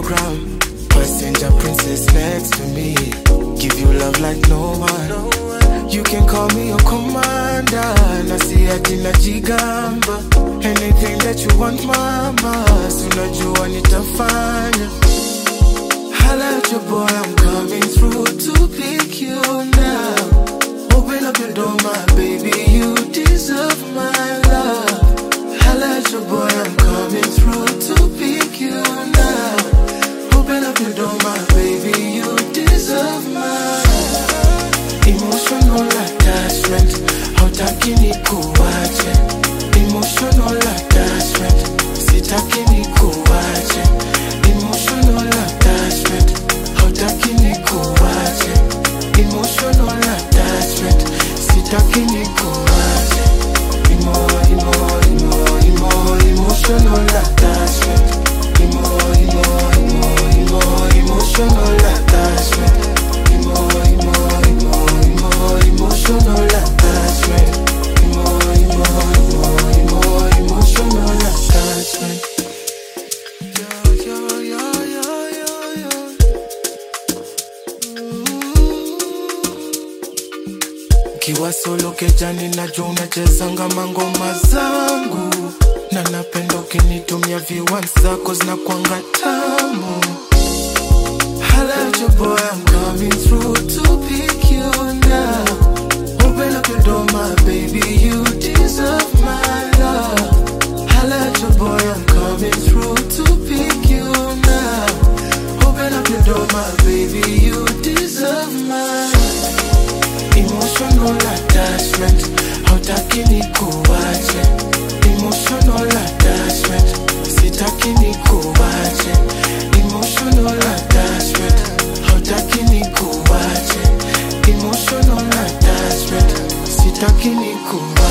program. Passenger princess next to me. Give you love like no one. You can call me your commander. Nasi atina jigamba. Anything that you want, mama. Sunajua nitafanya. Holla at your boy, I'm coming through to pick you now. Open up your door, my baby, you deserve my love. Holla at your boy, I'm coming through to pick you now. Open up your door, my baby, you deserve my love. Emotional attachment, hautaki nikuache. Emotional attachment, sitaki nikuache. Emotional attachment, hautaki nikuache. Emotional attachment, sitaki nikuache. Emotional attachment. Emotional attachment. Emotional attachment. Emotional attachment. Kiwa solo kejani najua unachezanga mangoma zangu. Na napenda ukinitumia viewans zako zinakuanga tamu. Holla at your boy, I'm coming through to pick you now. Open up your door, my baby, you deserve my love. Holla at your boy, I'm coming through to pick you now. Open up your door, my baby, you deserve my love. Emotional attachment, hautaki nikuache. Emotional attachment, sitaki nikuache. Emotional attachment, hautaki nikuache. Emotional attachment, sitaki nikuache.